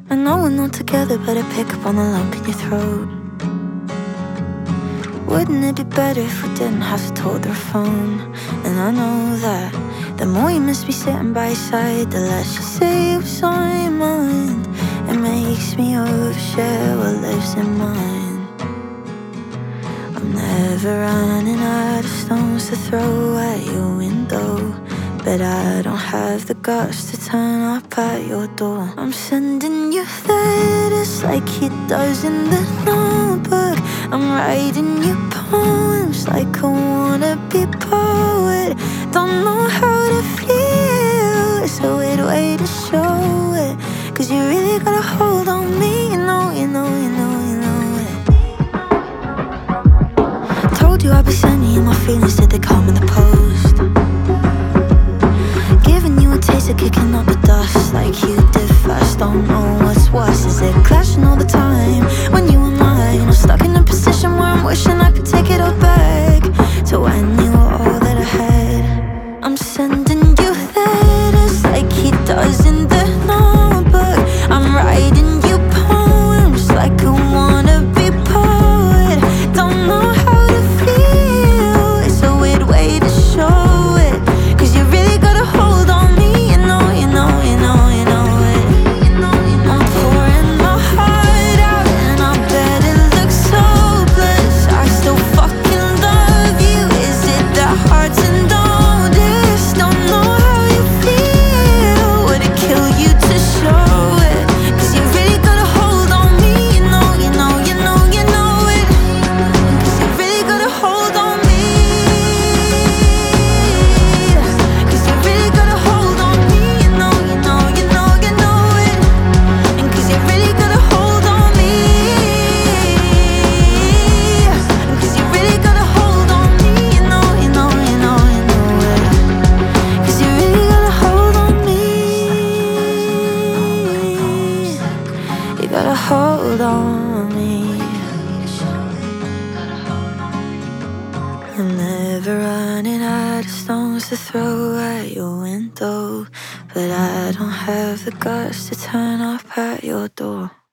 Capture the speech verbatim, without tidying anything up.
I know we're not together, but I pick up on the lump in your throat. Wouldn't it be better if we didn't have to talk through a phone? And I know that the more you miss me sitting by your side, the less you say what's on your mind. It makes me overshare what lives in mine. I'm never running out of stones to throw at your window, but I don't have the guts to turn up at your door. I'm sending you letters like he does in the notebook. I'm writing you poems like a wannabe poet. Don't know how to feel, it's a weird way to show it, 'cause you really got a hold on me, you know, you know, you know, you know it. Told you I'd be sending you my feelings, did they come in the post? Giving you a taste of kicking up the dust like you did first. Don't know what's worse, is it clashing all the time when you and mine? I'm stuck in a position where I'm wishing I could take it all back to when you were all that I had. I'm sending you letters like he does in the notebook. I'm writing you poems like a wannabe poet. Don't know how to feel, it's a weird way to show it, 'cause you really got a hold on me, you know, you know, you know, you know it. I'm pouring my heart out and I bet it looks hopeless. I still fucking love you, is it that hard to notice? Don't know how you feel, would it kill you to show it? 'Cause you really got a hold on me, you know, you know, you know, you know it. 'Cause you really got a hold on me. 'Cause you really got a hold on me, you know, you know, you know, you know it. And 'cause you really got a hold on me. And 'cause you really got a hold on me, you know, you know, you know, you know it. 'Cause you really got a hold on me. You got a hold on me. I'm never running out of stones to throw at your window, but I don't have the guts to turn up at your door.